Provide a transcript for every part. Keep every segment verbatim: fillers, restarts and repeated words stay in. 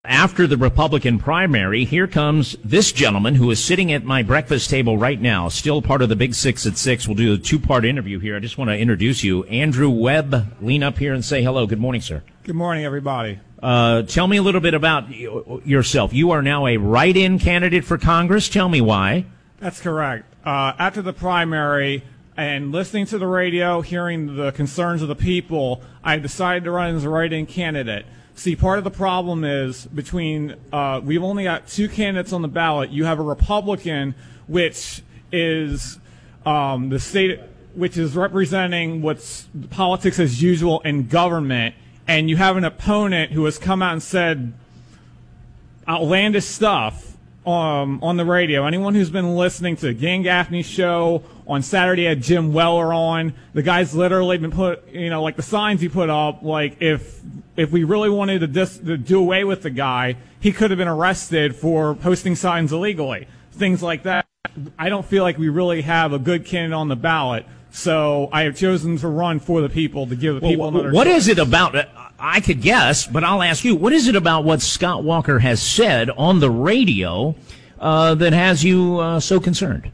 After the Republican primary, here comes this gentleman who is sitting at my breakfast table right now, still part of the Big Six at Six. We'll do a two-part interview here. I just want to introduce you. Andrew Webb, lean up here and say hello. Good morning, sir. Good morning, everybody. Uh, tell me a little bit about yourself. You are now a write-in candidate for Congress. Tell me why. That's correct. Uh, after the primary and listening to the radio, hearing the concerns of the people, I decided to run as a write-in candidate. See, part of the problem is between, uh, we've only got two candidates on the ballot. You have a Republican, which is um, the state, which is representing what's politics as usual in government, and you have an opponent who has come out and said outlandish stuff um, on the radio. Anyone who's been listening to Gang Gaffney's show on Saturday had Jim Weller on. The guy's literally been put, you know, like the signs he put up, like if if we really wanted to, dis, to do away with the guy, he could have been arrested for posting signs illegally. Things like that. I don't feel like we really have a good candidate on the ballot, so I have chosen to run for the people to give the well, people another What choice. is it about, I could guess, but I'll ask you, what is it about what Scott Walker has said on the radio uh, that has you uh, so concerned?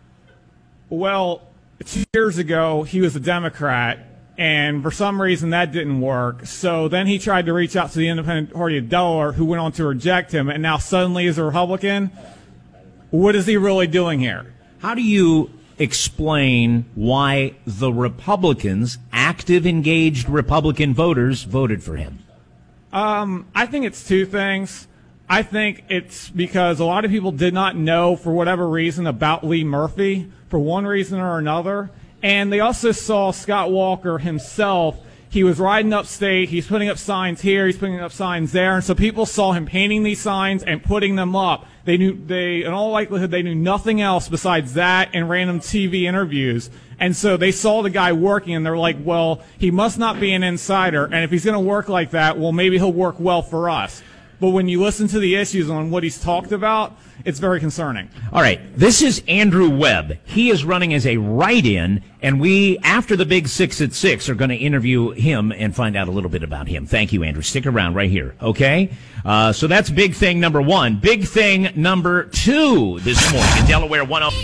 Well, two years ago, he was a Democrat, and for some reason that didn't work. So then he tried to reach out to the Independent Party of Delaware, who went on to reject him, and now suddenly is a Republican. What is he really doing here? How do you explain why the Republicans, active, engaged Republican voters, voted for him? Um, I think it's two things. I think it's because a lot of people did not know, for whatever reason, about Lee Murphy, for one reason or another. And they also saw Scott Walker himself. He was riding upstate. He's putting up signs here. He's putting up signs there. And so people saw him painting these signs and putting them up. They knew, they, in all likelihood, they knew nothing else besides that and random T V interviews. And so they saw the guy working, and they're like, well, he must not be an insider. And if he's going to work like that, well, maybe he'll work well for us. But when you listen to the issues on what he's talked about, it's very concerning. All right. This is Andrew Webb. He is running as a write-in, and we, after the Big Six at Six, are going to interview him and find out a little bit about him. Thank you, Andrew. Stick around right here, okay? Uh, so that's big thing number one. Big thing number two this morning in Delaware one oh.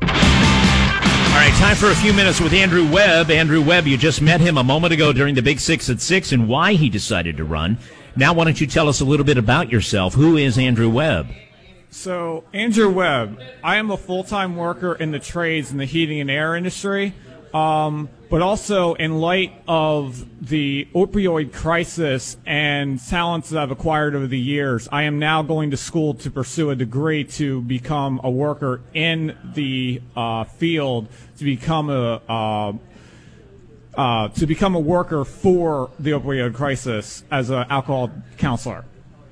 All right, time for a few minutes with Andrew Webb. Andrew Webb, you just met him a moment ago during the Big Six at Six and why he decided to run. Now, why don't you tell us a little bit about yourself? Who is Andrew Webb? So, Andrew Webb, I am a full-time worker in the trades in the heating and air industry, um, but also in light of the opioid crisis and talents that I've acquired over the years, I am now going to school to pursue a degree to become a worker in the uh, field, to become a uh, Uh, to become a worker for the opioid crisis as an alcohol counselor.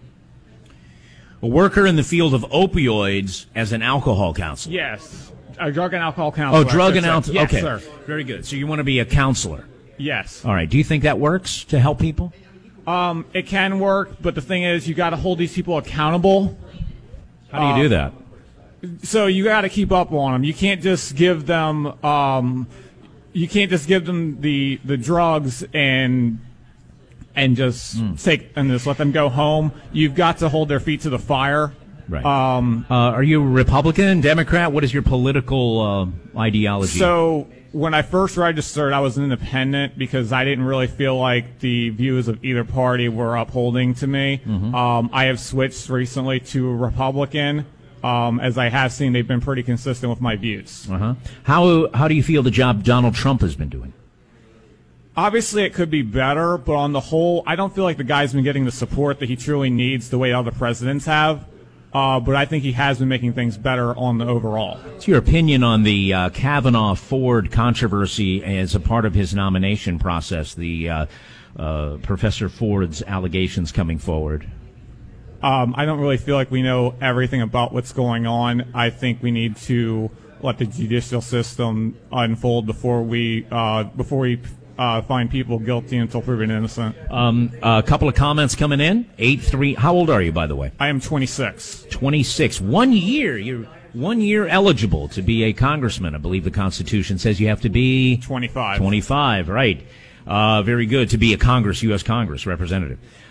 A worker in the field of opioids as an alcohol counselor? Yes. A drug and alcohol counselor. Oh, drug and alcohol. Yes, okay. Sir. Very good. So you want to be a counselor? Yes. All right. Do you think that works to help people? Um, it can work, but the thing is, you got to hold these people accountable. How do you um, do that? So you got to keep up on them. You can't just give them, um, you can't just give them the the drugs and and just mm. take and just let them go home. You've got to hold their feet to the fire. Right. Um, uh, are you Republican, Democrat? What is your political uh, ideology? So when I first registered, I was an independent because I didn't really feel like the views of either party were upholding to me. Mm-hmm. Um, I have switched recently to a Republican. Um, as I have seen, they've been pretty consistent with my views. Uh-huh. How how do you feel the job Donald Trump has been doing? Obviously, it could be better, but on the whole, I don't feel like the guy's been getting the support that he truly needs the way other presidents have. Uh, but I think he has been making things better on the overall. What's your opinion on the uh, Kavanaugh-Ford controversy as a part of his nomination process, the uh, uh, Professor Ford's allegations coming forward? Um, I don't really feel like we know everything about what's going on. I think we need to let the judicial system unfold before we uh, before we uh, find people guilty until proven innocent. Um, a couple of comments coming in. Eight three. How old are you, by the way? I am twenty-six. twenty-six. One year. You're one year eligible to be a congressman. I believe the Constitution says you have to be twenty-five. twenty-five. Right. Uh, very good to be a Congress, U S Congress representative.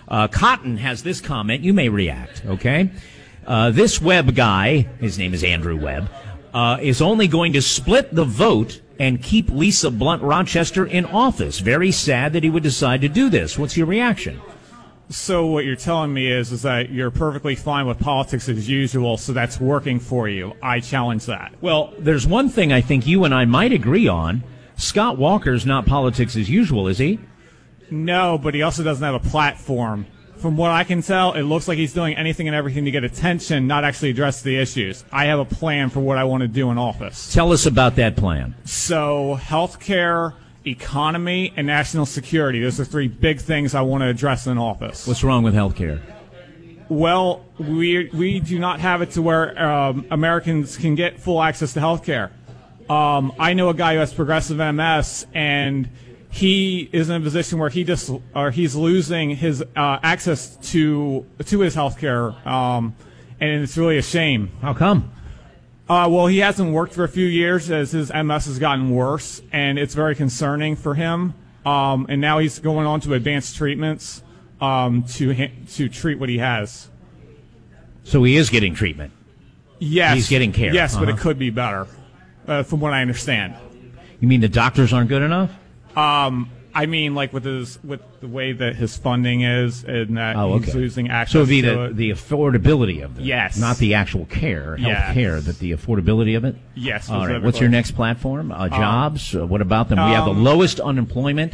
Uh, Cotton has this comment. You may react, okay? Uh, this Webb guy, his name is Andrew Webb, uh, is only going to split the vote and keep Lisa Blunt Rochester in office. Very sad that he would decide to do this. What's your reaction? So what you're telling me is, is that you're perfectly fine with politics as usual, so that's working for you. I challenge that. Well, there's one thing I think you and I might agree on. Scott Walker's not politics as usual, is he? No, but he also doesn't have a platform. From what I can tell, it looks like he's doing anything and everything to get attention, not actually address the issues. I have a plan for what I want to do in office. Tell us about that plan. So, healthcare, economy, and national security. Those are three big things I want to address in office. What's wrong with healthcare? Well, we we do not have it to where um, Americans can get full access to healthcare. Um, I know a guy who has progressive M S, and he is in a position where he just or he's losing his uh, access to to his healthcare, um, and it's really a shame. How come? Uh, well, he hasn't worked for a few years as his M S has gotten worse, and it's very concerning for him. Um, and now he's going on to advanced treatments um, to ha- to treat what he has. So he is getting treatment. Yes, He's getting care. Yes, Uh-huh. but it could be better, uh, from what I understand. You mean the doctors aren't good enough? Um, I mean, like with his with the way that his funding is, and that Oh, okay. he's losing access. So it would be to the, it. the affordability of it. Yes. Not the actual care, health Yes. care, but the affordability of it? Yes, All right. specifically. What's your next platform? Uh, jobs? Uh, what about them? we have the um, lowest unemployment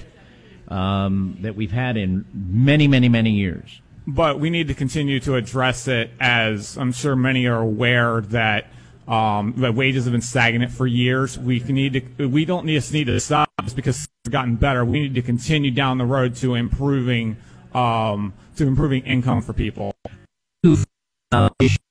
um, that we've had in many, many, many years. But we need to continue to address it, as I'm sure many are aware that um, that wages have been stagnant for years. We need to. We don't just need to stop just because it's gotten better. We need to continue down the road to improving um, to improving income for people. Uh,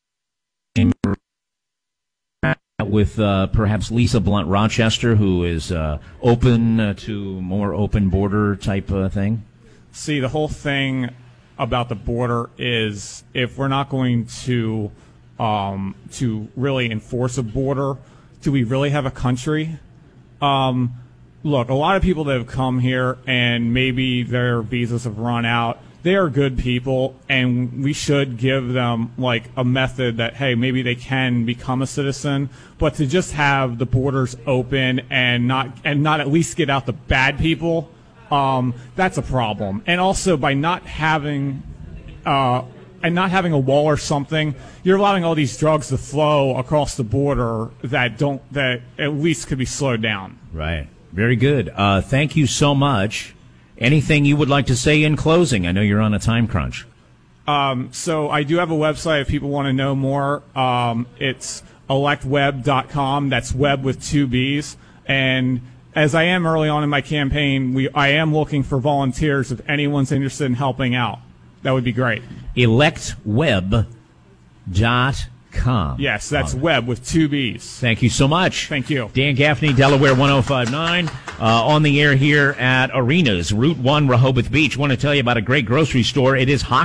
with uh, perhaps Lisa Blunt Rochester, who is uh, open uh, to more open border type uh, thing? See, the whole thing about the border is if we're not going to um, to really enforce a border, do we really have a country? Um, look, a lot of people that have come here and maybe their visas have run out, they are good people, and we should give them like a method that, hey, maybe they can become a citizen. But to just have the borders open and not and not at least get out the bad people, um, that's a problem. And also by not having uh, and not having a wall or something, you're allowing all these drugs to flow across the border that don't that at least could be slowed down. Right. Very good. Uh, thank you so much. Anything you would like to say in closing? I know you're on a time crunch. Um, so I do have a website if people want to know more. Um, it's elect web dot com. That's web with two B's. And as I am early on in my campaign, we I am looking for volunteers if anyone's interested in helping out. That would be great. elect web dot com. Yes, that's All right. web with two B's. Thank you so much. Thank you. Dan Gaffney, Delaware one oh five nine, uh, on the air here at Arenas, Route one, Rehoboth Beach. Want to tell you about a great grocery store. It is Hock